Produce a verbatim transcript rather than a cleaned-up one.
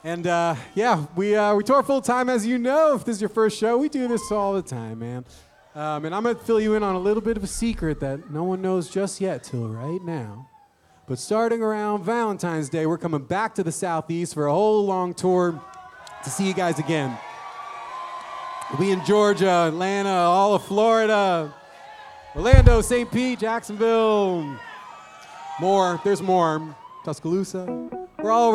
And uh, yeah, we uh, we tour full time, as you know. If this is your first show, we do this all the time, man. Um, and I'm gonna fill you in on a little bit of a secret that no one knows just yet till right now. But starting around Valentine's Day, we're coming back to the Southeast for a whole long tour to see you guys again. We'll be in Georgia, Atlanta, all of Florida, Orlando, Saint Pete, Jacksonville, more. There's more. Tuscaloosa. We're all over.